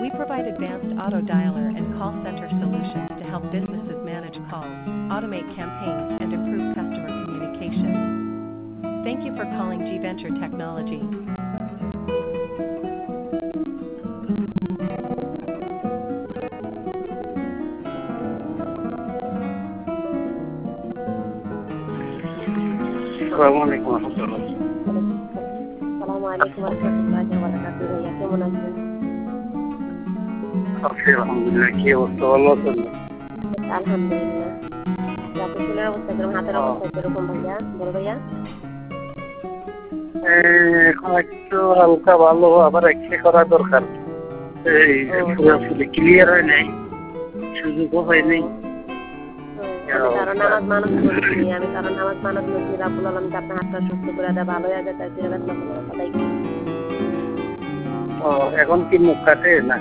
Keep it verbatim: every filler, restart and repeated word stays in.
We provide advanced auto dialer and call center solutions to help businesses manage calls, automate campaigns, and improve customer communication. Thank you for calling G Venture Technology. আসসালামু আলাইকুম রহমতুল্লাহ। আসসালামু আলাইকুম রহমতুল্লাহি ওয়া বারাকাতুহু। ভাইয়া কেমন আছেন? আছি আলহামদুলিল্লাহ। কি অবস্থা, ভালো আছেন? আলহামদুলিল্লাহ। রাতে চুলের অবস্থা কিরকম, হাতের অবস্থা কিরকম ভাইয়া, বড় ভাইয়া? এখন একটু হালকা ভালো, আবার এক্সরে করা দরকার। এই পুরোপুরি ক্লিয়ার হয় নাই, সুযোগও হয় নাই। আমি কারো নামাজ মানত করছি, আমি কারো নামাজ মানত করছি রাব্বুল আলামিন আপনার হাতটা সুস্থ করে দেয়, ভালো হয়ে যায়, তাই ফিরে ব্যথা করে সবাই। ও এখন কি মুখ কাটে না?